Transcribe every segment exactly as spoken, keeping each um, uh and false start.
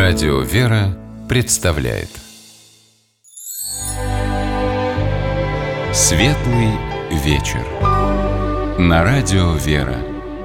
Радио «Вера» представляет Светлый вечер на Радио «Вера».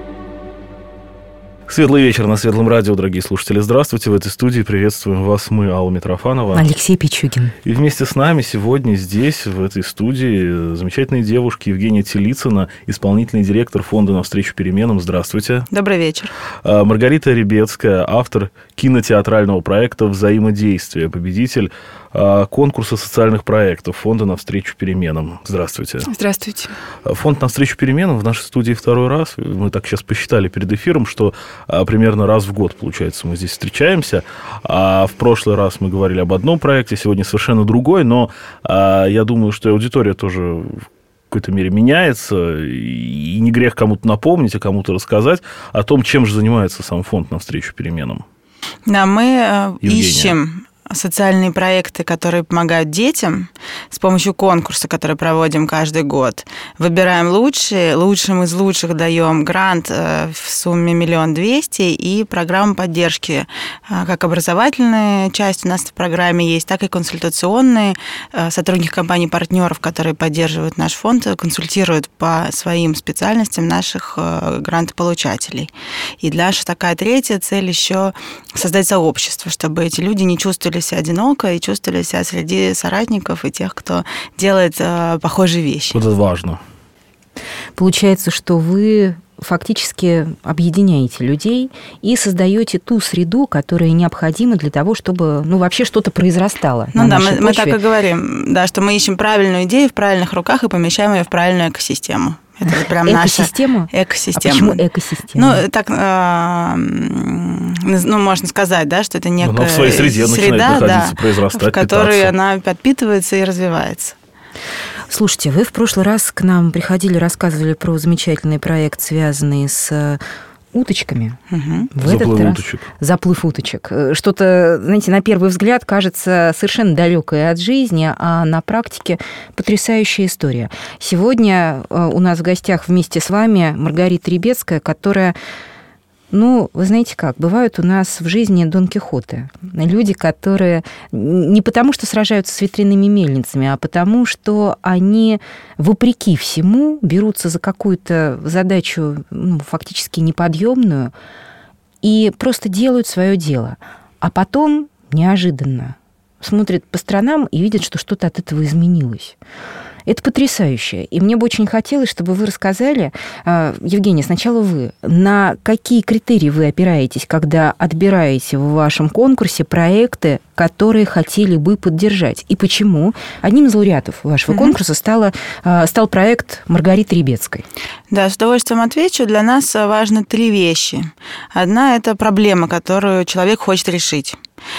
Светлый вечер на Светлом радио, дорогие слушатели. Здравствуйте, в этой студии приветствуем вас мы, Алла Митрофанова, Алексей Пичугин. И вместе с нами сегодня здесь, в этой студии, замечательные девушки Евгения Телицына, исполнительный директор фонда «Навстречу переменам». Здравствуйте. Добрый вечер. Маргарита Ребецкая, автор кинотеатрального проекта «Взаимодействие», победитель конкурса социальных проектов фонда «Навстречу переменам». Здравствуйте. Здравствуйте. Фонд «Навстречу переменам» в нашей студии второй раз. Мы так сейчас посчитали перед эфиром, что а, примерно раз в год, получается, мы здесь встречаемся. А в прошлый раз мы говорили об одном проекте, сегодня совершенно другой, но а, я думаю, что аудитория тоже в какой-то мере меняется, и не грех кому-то напомнить, а кому-то рассказать о том, чем же занимается сам фонд «Навстречу переменам». Да, мы Евгения. ищем социальные проекты, которые помогают детям с помощью конкурса, который проводим каждый год. Выбираем лучшие, лучшим из лучших даем грант в сумме миллион двести и программу поддержки. Как образовательная часть у нас в программе есть, так и консультационные. Сотрудники компаний-партнеров, которые поддерживают наш фонд, консультируют по своим специальностям наших грантополучателей. И наша такая третья цель еще создать сообщество, чтобы эти люди не чувствовали себя одиноко и чувствовали себя среди соратников и тех, кто делает э, похожие вещи. Вот это важно. Получается, что вы фактически объединяете людей и создаете ту среду, которая необходима для того, чтобы, ну, вообще что-то произрастало. Ну да, мы, мы так и говорим, да, что мы ищем правильную идею в правильных руках и помещаем ее в правильную экосистему. Это прям экосистема? Наша экосистема. А почему экосистема? Ну, так, э, ну, можно сказать, да, что это некая ну, в своей среде среда, да, произрастать, в которой питаться. она подпитывается и развивается. Слушайте, вы в прошлый раз к нам приходили, рассказывали про замечательный проект, связанный с уточками. Угу. В Заплыв этот раз... уточек. Заплыв уточек. Что-то, знаете, на первый взгляд кажется совершенно далекое от жизни, а на практике потрясающая история. Сегодня у нас в гостях вместе с вами Маргарита Ребецкая, которая... Ну, вы знаете как, бывают у нас в жизни Дон Кихоты. Люди, которые не потому, что сражаются с ветряными мельницами, а потому, что они, вопреки всему, берутся за какую-то задачу, ну, фактически неподъемную и просто делают свое дело. А потом неожиданно смотрят по сторонам и видят, что что-то от этого изменилось. Это потрясающе. И мне бы очень хотелось, чтобы вы рассказали, Евгения, сначала вы, на какие критерии вы опираетесь, когда отбираете в вашем конкурсе проекты, которые хотели бы поддержать, и почему одним из лауреатов вашего mm-hmm. конкурса стало, стал проект Маргариты Ребецкой. Да, с удовольствием отвечу. Для нас важны три вещи. Одна – это проблема, которую человек хочет решить.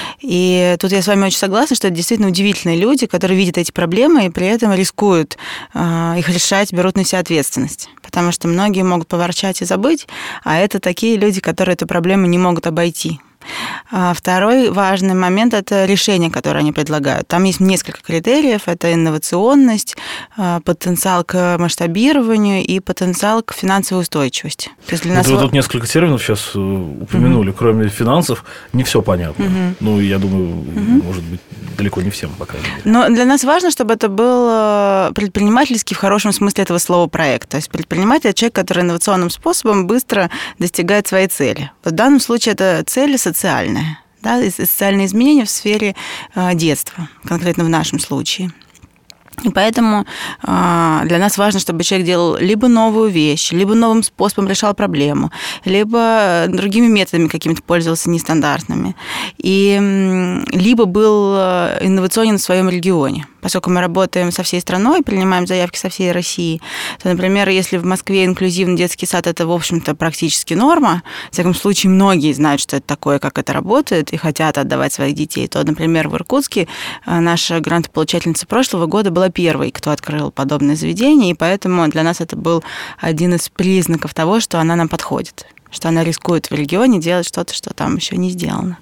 И тут я с вами очень согласна, что это действительно удивительные люди, которые видят эти проблемы и при этом рискуют э, их решать, берут на себя ответственность. Потому что многие могут поворчать и забыть, а это такие люди, которые эту проблему не могут обойти. А второй важный момент – это решение, которое они предлагают. Там есть несколько критериев. Это инновационность, потенциал к масштабированию и потенциал к финансовой устойчивости. То есть для нас... Вы тут несколько терминов сейчас упомянули. Mm-hmm. Кроме финансов, не все понятно. Mm-hmm. Ну, я думаю, mm-hmm. может быть, далеко не всем, по крайней мере. Но для нас важно, чтобы это был предпринимательский в хорошем смысле этого слова проект. То есть предприниматель – это человек, который инновационным способом быстро достигает своей цели. В данном случае это цель социальная, да, социальные изменения в сфере э, детства, конкретно в нашем случае. И поэтому э, для нас важно, чтобы человек делал либо новую вещь, либо новым способом решал проблему, либо другими методами какими-то пользовался нестандартными, и, э, либо был инновационен в своем регионе. Поскольку мы работаем со всей страной, принимаем заявки со всей России, то, например, если в Москве инклюзивный детский сад – это, в общем-то, практически норма, в всяком случае, многие знают, что это такое, как это работает, и хотят отдавать своих детей, то, например, в Иркутске наша грантополучательница прошлого года была первой, кто открыл подобное заведение, и поэтому для нас это был один из признаков того, что она нам подходит, что она рискует в регионе делать что-то, что там еще не сделано.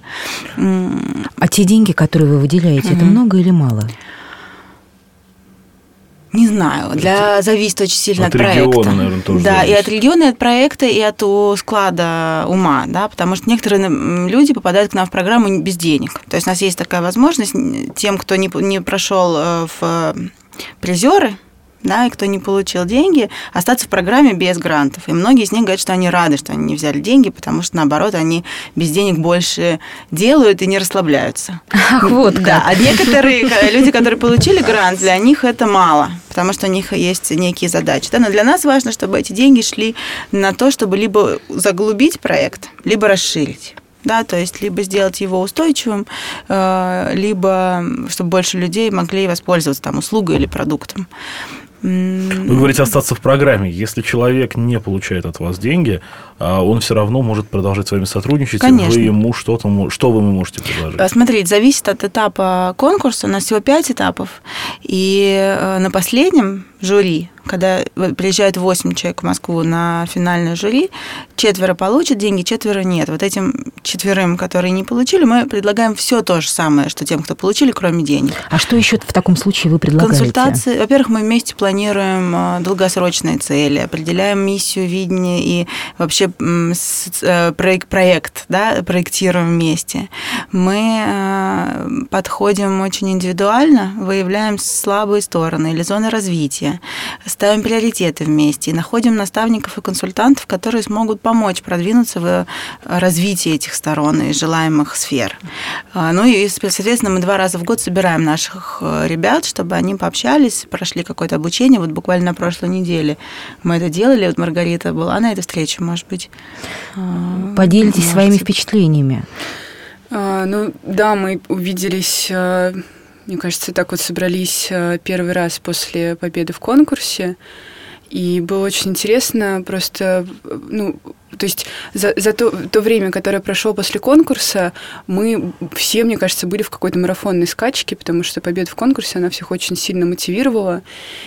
А те деньги, которые вы выделяете, mm-hmm. это много или мало? Не знаю, для... зависит очень сильно от, от проекта. Региона, наверное, тоже да, зависит. И от региона, и от проекта, и от склада ума, да, потому что некоторые люди попадают к нам в программу без денег. То есть у нас есть такая возможность тем, кто не, не прошел в призеры, да, и кто не получил деньги, остаться в программе без грантов. И многие из них говорят, что они рады, что они не взяли деньги, потому что, наоборот, они без денег больше делают и не расслабляются. Ах, вот как. Да, а некоторые люди, которые получили грант, для них это мало, потому что у них есть некие задачи. Да? Но для нас важно, чтобы эти деньги шли на то, чтобы либо заглубить проект, либо расширить. Да, то есть либо сделать его устойчивым, либо чтобы больше людей могли воспользоваться там услугой или продуктом. Вы говорите остаться в программе. Если человек не получает от вас деньги, он все равно может продолжать с вами сотрудничать. Конечно. Вы ему что-то, что вы ему можете предложить? Смотрите, зависит от этапа конкурса. У нас всего пять этапов. И на последнем жюри, когда приезжает восемь человек в Москву на финальное жюри, четверо получат деньги, четверо нет. Вот этим четверым, которые не получили, мы предлагаем все то же самое, что тем, кто получили, кроме денег. А что еще в таком случае вы предлагаете? Консультации. Во-первых, мы вместе планируем долгосрочные цели, определяем миссию, видение и вообще проект, проект да, проектируем вместе. Мы подходим очень индивидуально, выявляем слабые стороны или зоны развития, ставим приоритеты вместе и находим наставников и консультантов, которые смогут помочь продвинуться в развитии этих сторон и желаемых сфер. Ну и, соответственно, мы два раза в год собираем наших ребят, чтобы они пообщались, прошли какое-то обучение. Вот буквально на прошлой неделе мы это делали. Вот Маргарита была на этой встрече, может быть. Поделитесь может... своими впечатлениями. А, ну да, мы увиделись... Мне кажется, так вот собрались первый раз после победы в конкурсе, и было очень интересно просто, ну, то есть за, за то, то время, которое прошло после конкурса, мы все, мне кажется, были в какой-то марафонной скачке, потому что победа в конкурсе, она всех очень сильно мотивировала,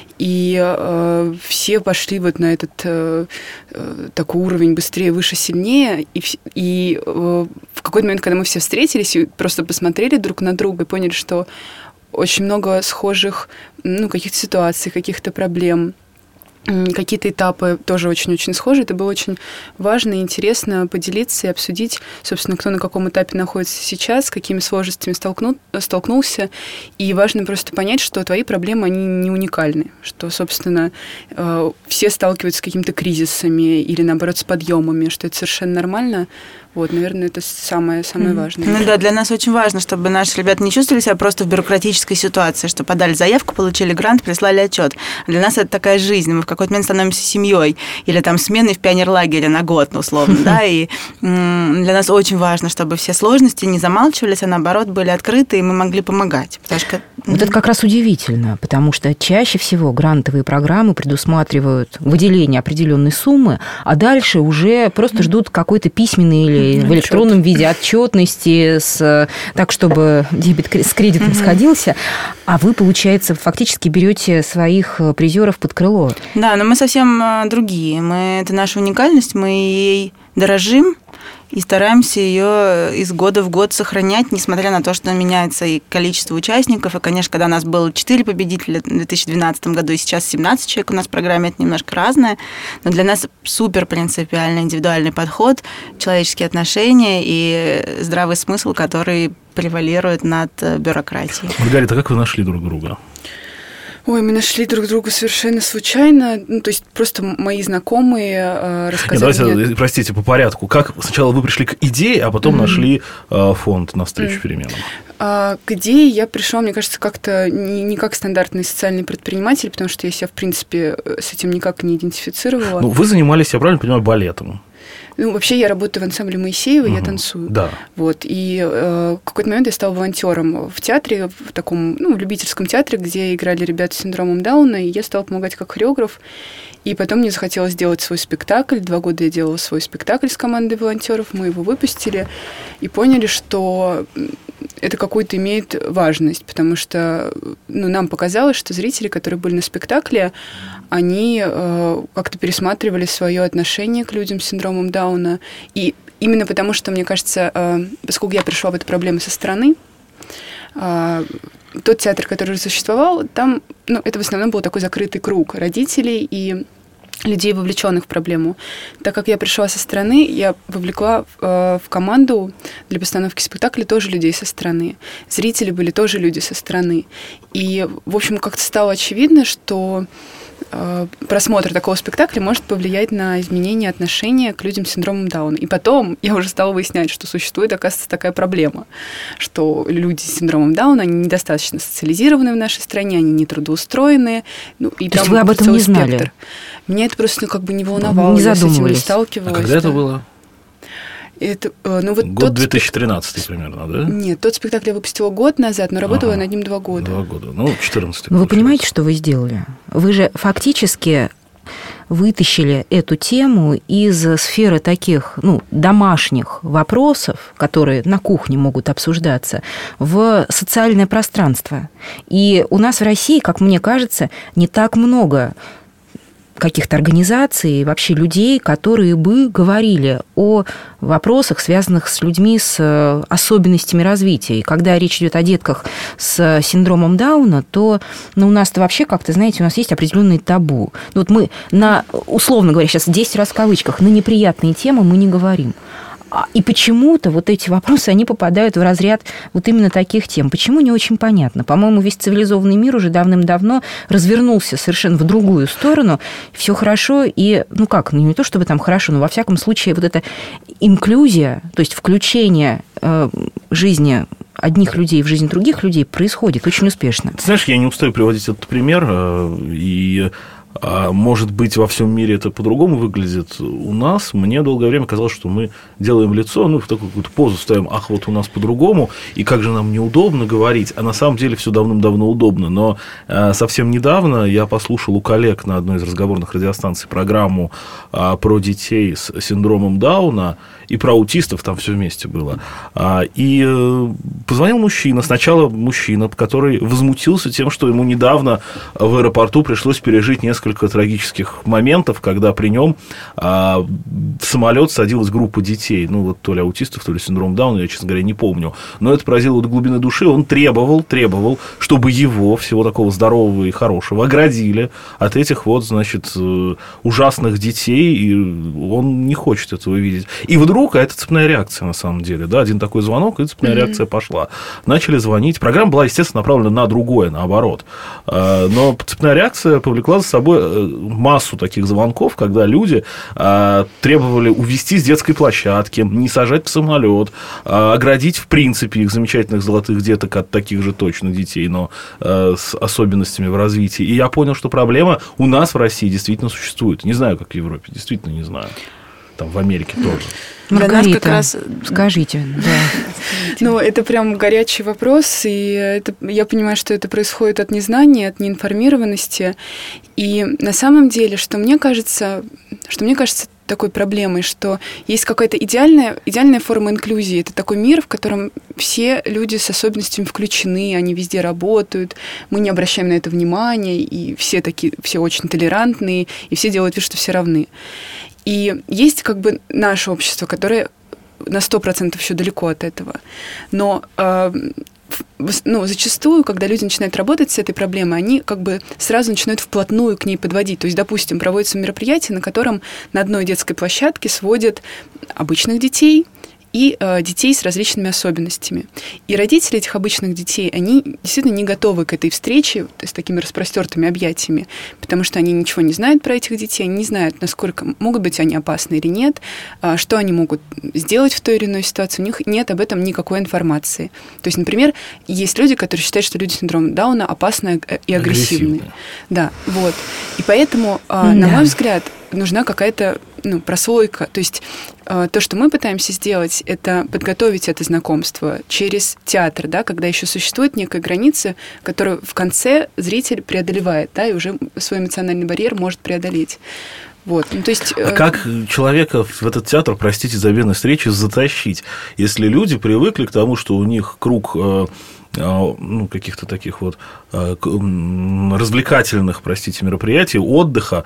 и э, все пошли вот на этот э, такой уровень быстрее, выше, сильнее, и, и э, в какой-то момент, когда мы все встретились и просто посмотрели друг на друга и поняли, что очень много схожих, ну, каких-то ситуаций, каких-то проблем, какие-то этапы тоже очень-очень схожи. Это было очень важно и интересно поделиться и обсудить, собственно, кто на каком этапе находится сейчас, с какими сложностями столкну, столкнулся. И важно просто понять, что твои проблемы, они не уникальны, что, собственно, все сталкиваются с какими-то кризисами или, наоборот, с подъемами, что это совершенно нормально. Вот, наверное, это самое, самое важное. Ну да, для нас очень важно, чтобы наши ребята не чувствовали себя просто в бюрократической ситуации, что подали заявку, получили грант, прислали отчет. Для нас это такая жизнь. Мы в какой-то момент становимся семьей или там сменой в пионерлагере на год, ну, условно, да, и для нас очень важно, чтобы все сложности не замалчивались, а наоборот были открыты, и мы могли помогать. Потому что... Вот это как раз удивительно, потому что чаще всего грантовые программы предусматривают выделение определенной суммы, а дальше уже просто ждут какой-то письменный или в электронном виде отчетности, с, так, чтобы дебет с кредитом сходился, а вы, получается, фактически берете своих призеров под крыло. Да, но мы совсем другие. Мы, это наша уникальность, мы ей дорожим и стараемся ее из года в год сохранять, несмотря на то, что меняется и количество участников. И, конечно, когда у нас было четыре победителя в две тысячи двенадцатом году, и сейчас семнадцать человек у нас в программе, это немножко разное. Но для нас супер принципиальный индивидуальный подход, человеческие отношения и здравый смысл, который превалирует над бюрократией. Маргарита, как вы нашли друг друга? Ой, мы нашли друг друга совершенно случайно. Ну, то есть просто мои знакомые э, рассказали. Нет, давайте, мне... простите, по порядку. Как сначала вы пришли к идее, а потом mm-hmm. нашли э, фонд «Навстречу mm-hmm. переменам»? А, к идее я пришла, мне кажется, как-то не, не как стандартный социальный предприниматель, потому что я себя, в принципе, с этим никак не идентифицировала. Ну, вы занимались, я правильно понимаю, балетом? Ну, вообще, я работаю в ансамбле Моисеева, угу, я танцую. Да. Вот, и э, в какой-то момент я стала волонтером в театре, в таком, ну, любительском театре, где играли ребята с синдромом Дауна, и я стала помогать как хореограф. И потом мне захотелось сделать свой спектакль. Два года я делала свой спектакль с командой волонтеров, мы его выпустили и поняли, что это какую-то имеет важность, потому что, ну, нам показалось, что зрители, которые были на спектакле, они э, как-то пересматривали свое отношение к людям с синдромом Дауна. И именно потому, что, мне кажется, э, поскольку я пришла в эту проблему со стороны, тот театр, который уже существовал, там, ну, это в основном был такой закрытый круг родителей и людей, вовлеченных в проблему. Так как я пришла со стороны, я вовлекла в команду для постановки спектакля тоже людей со стороны. Зрители были тоже люди со стороны. И, в общем, как-то стало очевидно, что просмотр такого спектакля может повлиять на изменение отношения к людям с синдромом Дауна. И потом я уже стала выяснять, что существует, оказывается, такая проблема, что люди с синдромом Дауна, они недостаточно социализированы в нашей стране, они нетрудоустроены. Ну, и То там есть вы об этом не знали? Спектр. Меня это просто ну, как бы не волновало, не я с этим не задумывались. сталкивалась. А когда да. это было? Это, ну, вот Год тот две тысячи тринадцатый примерно, да? Нет, тот спектакль я выпустила год назад, но работала Ага. я над ним два года. Два года. Ну, четырнадцатый. Но вы понимаете, что вы сделали? Вы же фактически вытащили эту тему из сферы таких, ну, домашних вопросов, которые на кухне могут обсуждаться, в социальное пространство. И у нас в России, как мне кажется, не так много каких-то организаций, вообще людей, которые бы говорили о вопросах, связанных с людьми с особенностями развития. И когда речь идет о детках с синдромом Дауна, то ну, у нас-то вообще как-то, знаете, у нас есть определенные табу. Вот мы на, условно говоря, сейчас десять раз в кавычках, на неприятные темы мы не говорим. И почему-то вот эти вопросы, они попадают в разряд вот именно таких тем. Почему, не очень понятно. По-моему, весь цивилизованный мир уже давным-давно развернулся совершенно в другую сторону. Все хорошо, и, ну как, ну не то чтобы там хорошо, но во всяком случае вот эта инклюзия, то есть включение э, жизни одних людей в жизнь других людей происходит очень успешно. Ты знаешь, я не устаю приводить этот пример, и... А может быть, во всем мире это по-другому выглядит. У нас, мне долгое время казалось, что мы делаем лицо, ну, в такую какую-то позу ставим, ах, вот у нас по-другому, и как же нам неудобно говорить, а на самом деле все давным-давно удобно. Но а, совсем недавно я послушал у коллег на одной из разговорных радиостанций программу а, про детей с синдромом Дауна, и про аутистов там все вместе было. А, и а, позвонил мужчина, сначала мужчина, который возмутился тем, что ему недавно в аэропорту пришлось пережить несколько несколько трагических моментов, когда при нем а, в самолет садилась группа детей, ну, вот то ли аутистов, то ли синдром Дауна, я, честно говоря, не помню. Но это поразило до глубины души. Он требовал, требовал, чтобы его, всего такого здорового и хорошего, оградили от этих вот, значит, ужасных детей, и он не хочет этого видеть. И вдруг, а это цепная реакция, на самом деле, да, один такой звонок, и цепная mm-hmm. реакция пошла. Начали звонить. Программа была, естественно, направлена на другое, наоборот. Но цепная реакция повлекла за собой массу таких звонков, когда люди а, требовали увезти с детской площадки, не сажать в самолет, а, оградить, в принципе, их замечательных золотых деток от таких же точно детей, но а, с особенностями в развитии. И я понял, что проблема у нас в России действительно существует. Не знаю, как в Европе, действительно не знаю. Там в Америке тоже. Маргарита, как раз... скажите. Да. Ну, это прям горячий вопрос, и это, я понимаю, что это происходит от незнания, от неинформированности. И на самом деле, что мне кажется, что мне кажется такой проблемой, что есть какая-то идеальная, идеальная форма инклюзии. Это такой мир, в котором все люди с особенностями включены, они везде работают, мы не обращаем на это внимания, и все такие, все очень толерантные, и все делают вид, что все равны. И есть как бы наше общество, которое на сто процентов еще далеко от этого. Но э, ну, зачастую, когда люди начинают работать с этой проблемой, они как бы сразу начинают вплотную к ней подводить. То есть, допустим, проводится мероприятие, на котором на одной детской площадке сводят обычных детей и э, детей с различными особенностями. И родители этих обычных детей, они действительно не готовы к этой встрече с такими распростертыми объятиями, потому что они ничего не знают про этих детей, они не знают, насколько могут быть они опасны или нет, э, что они могут сделать в той или иной ситуации. У них нет об этом никакой информации. То есть, например, есть люди, которые считают, что люди с синдромом Дауна опасны и агрессивны. Агрессивные. Да, вот. И поэтому, э, да. на мой взгляд, нужна какая-то ну, прослойка. То есть э, то, что мы пытаемся сделать, это подготовить это знакомство через театр, да, когда еще существует некая граница, которую в конце зритель преодолевает, да, и уже свой эмоциональный барьер может преодолеть. Вот. Ну, то есть, а как человека в этот театр, простите за бедность встречи, затащить, если люди привыкли к тому, что у них круг ну, каких-то таких вот развлекательных, простите, мероприятий, отдыха,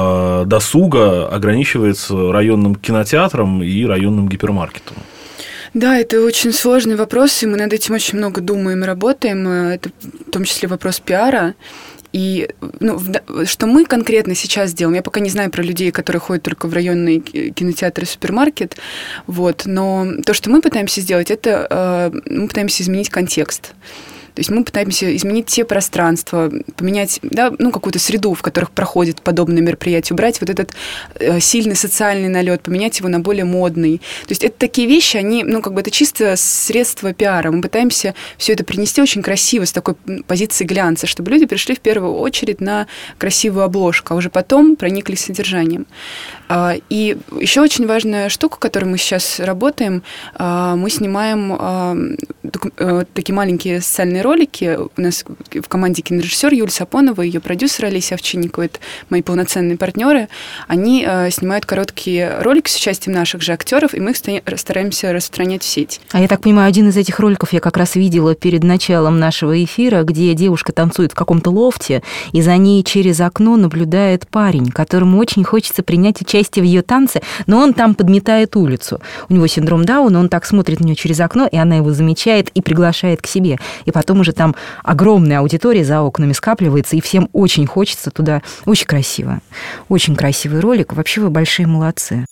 досуга ограничивается районным кинотеатром и районным гипермаркетом? Да, это очень сложный вопрос, и мы над этим очень много думаем и работаем. Это в том числе вопрос пиара. И ну, что мы конкретно сейчас делаем, я пока не знаю про людей, которые ходят только в районные кинотеатры и супермаркет, вот, но то, что мы пытаемся сделать, это мы пытаемся изменить контекст. То есть мы пытаемся изменить те пространства, поменять, да, ну, какую-то среду, в которых проходит подобное мероприятие, убрать вот этот э, сильный социальный налет, поменять его на более модный. То есть это такие вещи, они, ну, как бы это чисто средство пиара. Мы пытаемся все это принести очень красиво, с такой позиции глянца, чтобы люди пришли в первую очередь на красивую обложку, а уже потом прониклись содержанием. И еще очень важная штука, которой мы сейчас работаем, мы снимаем такие маленькие социальные ролики. У нас в команде кинорежиссер Юлия Сапонова и ее продюсер Олеся Овчинникова, это мои полноценные партнеры. Они снимают короткие ролики с участием наших же актеров, и мы их стараемся распространять в сеть. А я так понимаю, один из этих роликов я как раз видела перед началом нашего эфира, где девушка танцует в каком-то лофте, и за ней через окно наблюдает парень, которому очень хочется принять участие в ее танце, но он там подметает улицу. У него синдром Дауна, он так смотрит на нее через окно, и она его замечает и приглашает к себе. И потом уже там огромная аудитория за окнами скапливается, и всем очень хочется туда. Очень красиво. Очень красивый ролик. Вообще вы большие молодцы.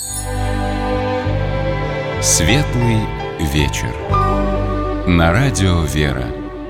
Светлый вечер. На радио «Вера».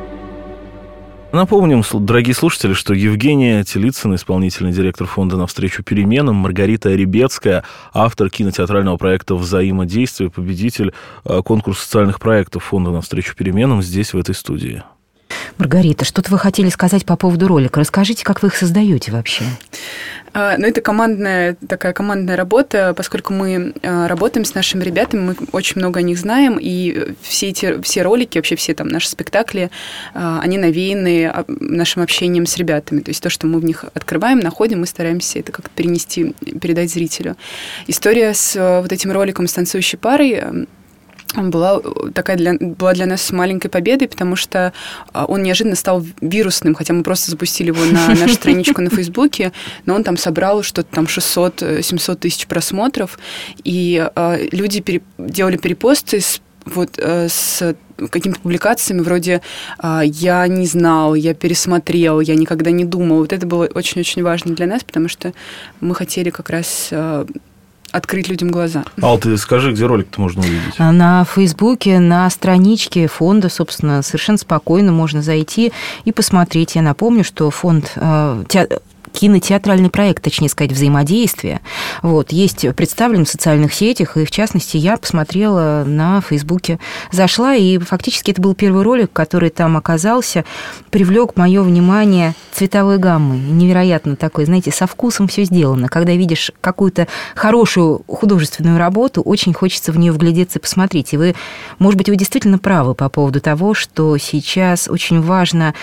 Напомним, дорогие слушатели, что Евгения Телицына, исполнительный директор фонда «Навстречу переменам», Маргарита Ребецкая, автор кинотеатрального проекта «Взаимодействие», победитель конкурса социальных проектов фонда «Навстречу переменам», здесь, в этой студии. Маргарита, что-то вы хотели сказать по поводу ролика. Расскажите, как вы их создаете вообще? Ну, это командная, такая командная работа, поскольку мы работаем с нашими ребятами, мы очень много о них знаем, и все эти все ролики, вообще все там наши спектакли, они навеяны нашим общением с ребятами. То есть то, что мы в них открываем, находим, мы стараемся это как-то перенести, передать зрителю. История с вот этим роликом с танцующей парой была такая для, была для нас маленькой победой, потому что он неожиданно стал вирусным, хотя мы просто запустили его на нашу страничку на Фейсбуке, но он там собрал что-то там шестьсот-семьсот тысяч просмотров, и э, люди пере, делали перепосты с, вот, э, с какими-то публикациями вроде «я не знал», «я пересмотрел», «я никогда не думал». Вот это было очень-очень важно для нас, потому что мы хотели как раз Э, открыть людям глаза. Ал, ты скажи, где ролик-то можно увидеть? На Фейсбуке, на страничке фонда, собственно, совершенно спокойно можно зайти и посмотреть. Я напомню, что фонд э, те... кинотеатральный проект, точнее сказать, «Взаимодействие», вот, есть представлен в социальных сетях, и, в частности, я посмотрела на Фейсбуке, зашла, и фактически это был первый ролик, который там оказался, привлек мое внимание цветовой гаммой, невероятно такой, знаете, со вкусом все сделано. Когда видишь какую-то хорошую художественную работу, очень хочется в нее вглядеться и посмотреть. И вы, может быть, вы действительно правы по поводу того, что сейчас очень важно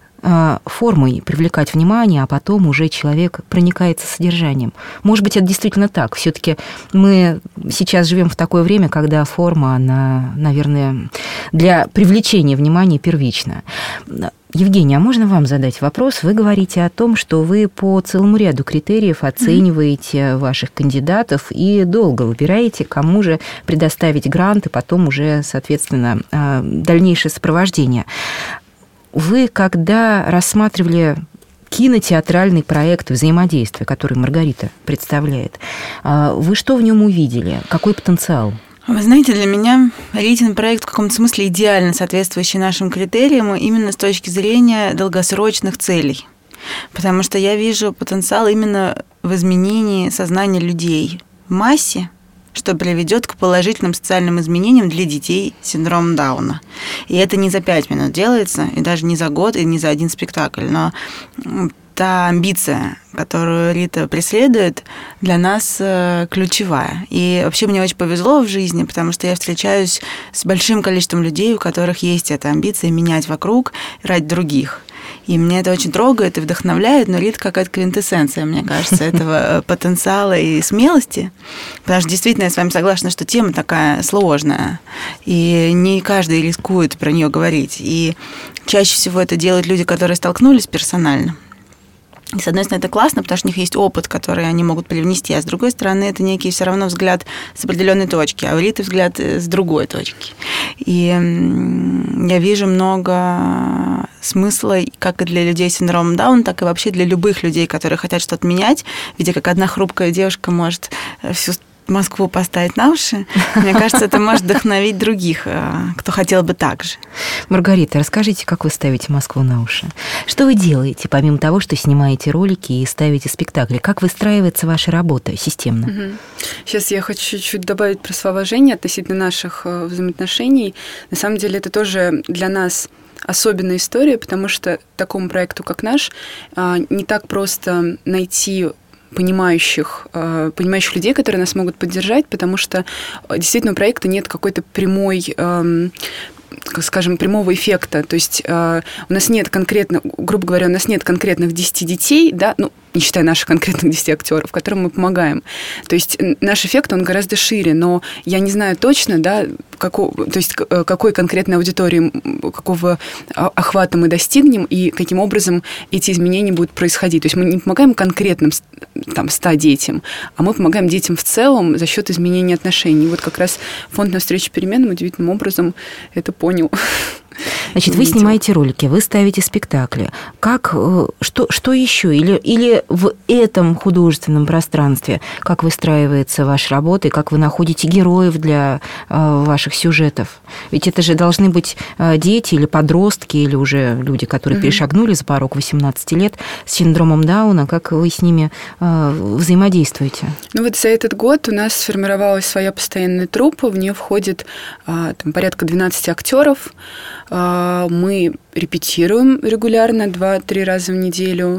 формой привлекать внимание, а потом уже человек проникается содержанием. Может быть, это действительно так. Все-таки мы сейчас живем в такое время, когда форма, она, наверное, для привлечения внимания первична. Евгения, а можно вам задать вопрос? Вы говорите о том, что вы по целому ряду критериев оцениваете mm-hmm. ваших кандидатов и долго выбираете, кому же предоставить грант и потом уже, соответственно, дальнейшее сопровождение. Вы, когда рассматривали кинотеатральный проект «Взаимодействие», который Маргарита представляет, вы что в нем увидели? Какой потенциал? Вы знаете, для меня рейтинг проект в каком-то смысле идеально соответствующий нашим критериям именно с точки зрения долгосрочных целей. Потому что я вижу потенциал именно в изменении сознания людей в массе, что приведет к положительным социальным изменениям для детей с синдромом Дауна. И это не за пять минут делается, и даже не за год, и не за один спектакль. Но та амбиция, которую Рита преследует, для нас ключевая. И вообще мне очень повезло в жизни, потому что я встречаюсь с большим количеством людей, у которых есть эта амбиция менять вокруг ради других. И меня это очень трогает и вдохновляет, но Рита какая-то квинтэссенция, мне кажется, этого потенциала и смелости. Потому что действительно я с вами согласна, что тема такая сложная, и не каждый рискует про нее говорить. И чаще всего это делают люди, которые столкнулись персонально. И, с одной стороны, это классно, потому что у них есть опыт, который они могут привнести, а с другой стороны, это некий все равно взгляд с определенной точки, а у Риты взгляд с другой точки. И я вижу много смысла как и для людей с синдромом Дауна, так и вообще для любых людей, которые хотят что-то менять, видя, как одна хрупкая девушка может всю Москву поставить на уши. Мне кажется, это может вдохновить других, кто хотел бы так же. Маргарита, расскажите, как вы ставите Москву на уши? Что вы делаете, помимо того, что снимаете ролики и ставите спектакли? Как выстраивается ваша работа системно? Угу. Сейчас я хочу чуть-чуть добавить про слова Жени относительно наших взаимоотношений. На самом деле это тоже для нас особенная история, потому что такому проекту, как наш, не так просто найти понимающих, понимающих людей, которые нас могут поддержать, потому что действительно у проекта нет какой-то прямой, скажем, прямого эффекта. То есть у нас нет конкретно, грубо говоря, у нас нет конкретных десяти детей, да, ну, не считая наших конкретных десяти актеров, которым мы помогаем. То есть наш эффект, он гораздо шире, но я не знаю точно, да, какой, то есть какой конкретной аудитории, какого охвата мы достигнем и каким образом эти изменения будут происходить. То есть мы не помогаем конкретным там, ста детям, а мы помогаем детям в целом за счет изменения отношений. Вот как раз фонд «Навстречу переменам» удивительным образом это понял. Значит, вы снимаете ролики, вы ставите спектакли. Как, что, что еще? Или, или в этом художественном пространстве как выстраивается ваша работа и как вы находите героев для ваших сюжетов? Ведь это же должны быть дети или подростки, или уже люди, которые mm-hmm. перешагнули за порог восемнадцати лет с синдромом Дауна. Как вы с ними взаимодействуете? Ну вот за этот год у нас сформировалась своя постоянная труппа, в нее входит там, порядка двенадцати актеров. Мы репетируем регулярно два-три раза в неделю.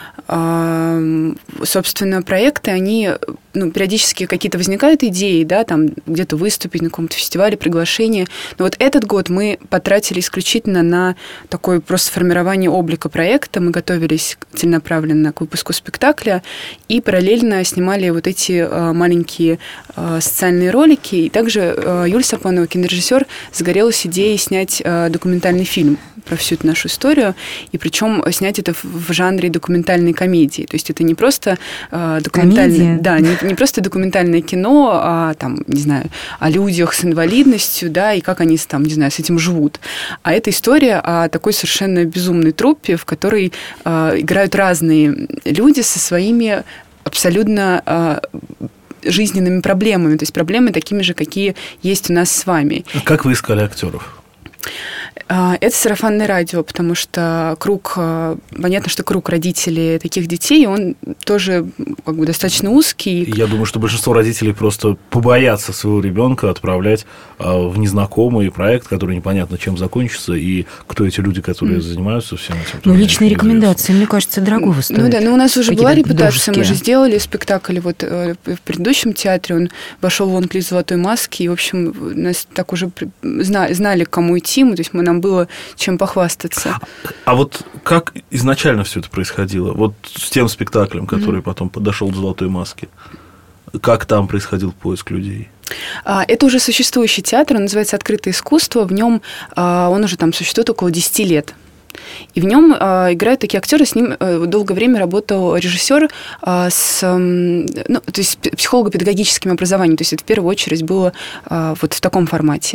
Собственно, проекты, они, ну, периодически какие-то возникают идеи, да, там где-то выступить на каком-то фестивале, приглашение. Но вот этот год мы потратили исключительно на такое просто формирование облика проекта. Мы готовились целенаправленно к выпуску спектакля и параллельно снимали вот эти маленькие социальные ролики. И также Юлия Сапонова, кинорежиссер, загорелась идеей снять документальный фильм про всю эту нашу историю, и причем снять это в жанре документальной комедии. То есть это не просто э, документальное, да, не, не просто документальное кино, а там, не знаю, о людях с инвалидностью, да, и как они там, не знаю, с этим живут. А это история о такой совершенно безумной труппе, в которой э, играют разные люди со своими абсолютно э, жизненными проблемами, то есть проблемы такими же, какие есть у нас с вами. А как вы искали актеров? Это сарафанное радио, потому что круг, понятно, что круг родителей таких детей, он тоже как бы достаточно узкий. Я думаю, что большинство родителей просто побоятся своего ребенка отправлять в незнакомый проект, который непонятно чем закончится, и кто эти люди, которые mm. занимаются всем этим. Ну, личные рекомендации, мне кажется, дорогого стоят. Ну да, но у нас уже была репутация, мы же сделали спектакль вот в предыдущем театре, он вошел в «Анклиз золотой маски», и, в общем, нас так уже знали, к кому идти, то есть мы нам было чем похвастаться. А, а вот как изначально все это происходило? Вот с тем спектаклем, который mm-hmm. потом подошел к «Золотой маске», как там происходил поиск людей? Это уже существующий театр, он называется «Открытое искусство», в нем он уже там существует около десяти лет. И в нем э, играют такие актеры, с ним э, долгое время работал режиссер э, с ну, то есть психолого-педагогическим образованием. То есть это в первую очередь было э, вот в таком формате.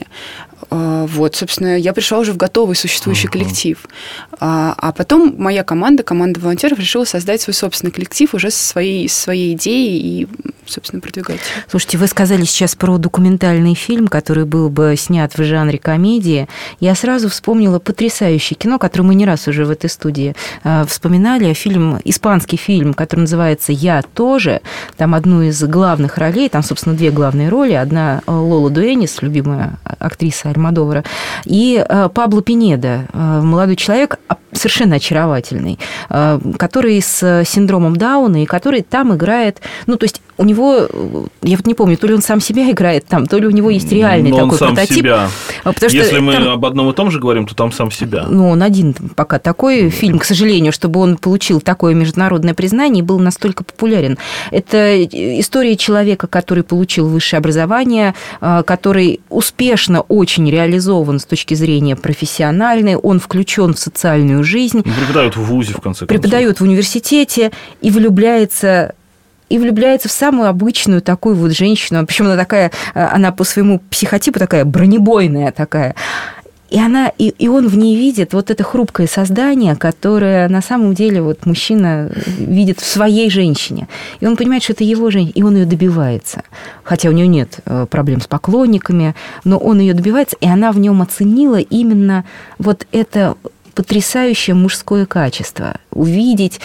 Э, вот, собственно, я пришла уже в готовый существующий uh-huh. коллектив. А, а потом моя команда, команда волонтеров решила создать свой собственный коллектив уже со своей, своей идеей и, собственно, продвигать. Слушайте, вы сказали сейчас про документальный фильм, который был бы снят в жанре комедии. Я сразу вспомнила потрясающее кино, которое мы не раз уже в этой студии э, вспоминали, фильм, испанский фильм, который называется «Я тоже». Там одну из главных ролей, там, собственно, две главные роли. Одна Лола Дуэнис, любимая актриса Альмодовара, и э, Пабло Пинеда, э, молодой человек, совершенно очаровательный, э, который с синдромом Дауна, и который там играет, ну, то есть у него, я вот не помню, то ли он сам себя играет там, то ли у него есть реальный Но такой он сам прототип. Себя. Потому Если что мы там... об одном и том же говорим, то там сам себя. Ну, он один пока такой фильм, к сожалению, чтобы он получил такое международное признание и был настолько популярен. Это история человека, который получил высшее образование, который успешно очень реализован с точки зрения профессиональной, он включен в социальную жизнь. Преподает в вузе, в конце концов. Преподает в университете и влюбляется... и влюбляется в самую обычную такую вот женщину. Причем она такая, она по своему психотипу такая бронебойная такая. И, она, и, и он в ней видит вот это хрупкое создание, которое на самом деле вот мужчина видит в своей женщине. И он понимает, что это его женщина, и он ее добивается. Хотя у нее нет проблем с поклонниками, но он ее добивается, и она в нем оценила именно вот это потрясающее мужское качество. Увидеть,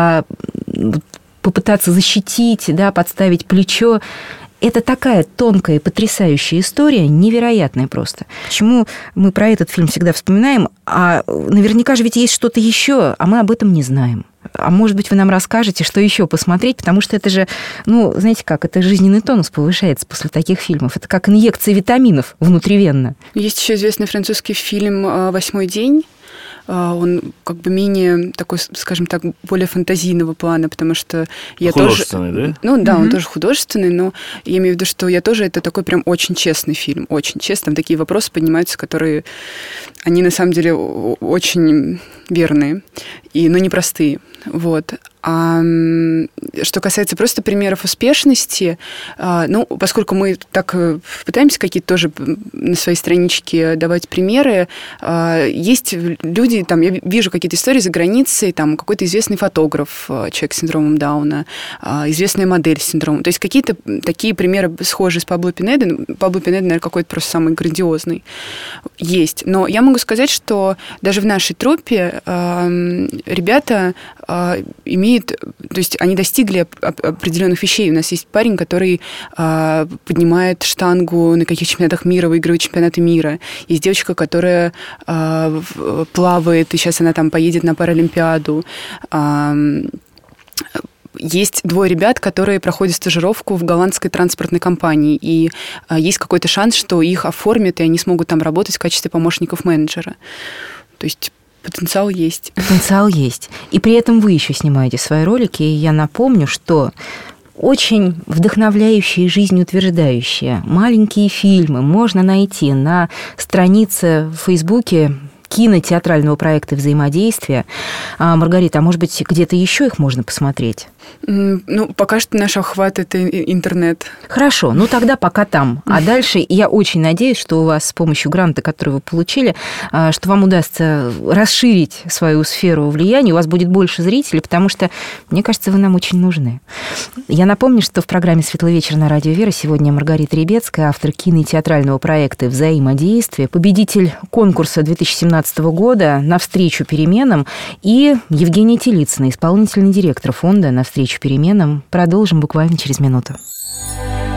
попытаться защитить, да, подставить плечо. Это такая тонкая и потрясающая история, невероятная просто. Почему мы про этот фильм всегда вспоминаем? А наверняка же ведь есть что-то еще, а мы об этом не знаем. А может быть, вы нам расскажете, что еще посмотреть, потому что это же, ну, знаете как, это жизненный тонус повышается после таких фильмов. Это как инъекция витаминов внутривенно. Есть еще известный французский фильм «Восьмой день». Он как бы менее такой, скажем так, более фантазийного плана, потому что я художественный, тоже... да? Ну да, Mm-hmm. он тоже художественный, но я имею в виду, что я тоже... Это такой прям очень честный фильм, очень честный. Там такие вопросы поднимаются, которые... Они на самом деле очень верные, и, но непростые. Вот. А что касается просто примеров успешности, ну, поскольку мы так пытаемся какие-то тоже на своей страничке давать примеры, есть люди, там, я вижу какие-то истории за границей, там, какой-то известный фотограф, человек с синдромом Дауна, известная модель с синдромом. То есть какие-то такие примеры схожие с Пабло Пинедо. Пабло Пинедо, наверное, какой-то просто самый грандиозный есть. Но я могу сказать, что даже в нашей труппе ребята имеют, то есть они достигли определенных вещей. У нас есть парень, который э, поднимает штангу на каких чемпионатах мира, выигрывает чемпионаты мира. Есть девочка, которая э, плавает, и сейчас она там поедет на Паралимпиаду. Э, Есть двое ребят, которые проходят стажировку в голландской транспортной компании, и э, есть какой-то шанс, что их оформят, и они смогут там работать в качестве помощников менеджера. То есть потенциал есть. Потенциал есть. И при этом вы еще снимаете свои ролики, и я напомню, что очень вдохновляющие и жизнеутверждающие маленькие фильмы можно найти на странице в Фейсбуке кинотеатрального проекта «Взаимодействие». А, Маргарита, а может быть, где-то еще их можно посмотреть? Ну, пока что наш охват – это интернет. Хорошо, ну тогда пока там. А дальше я очень надеюсь, что у вас с помощью гранта, который вы получили, что вам удастся расширить свою сферу влияния, у вас будет больше зрителей, потому что, мне кажется, вы нам очень нужны. Я напомню, что в программе «Светлый вечер» на Радио Вера сегодня Маргарита Ребецкая, автор кинотеатрального проекта «Взаимодействие», победитель конкурса две тысячи семнадцатого года «Навстречу переменам», и Евгения Телицына, исполнительный директор фонда «Навстречу переменам». Продолжим буквально через минуту.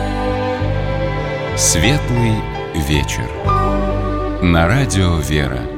Светлый вечер. На Радио Вера.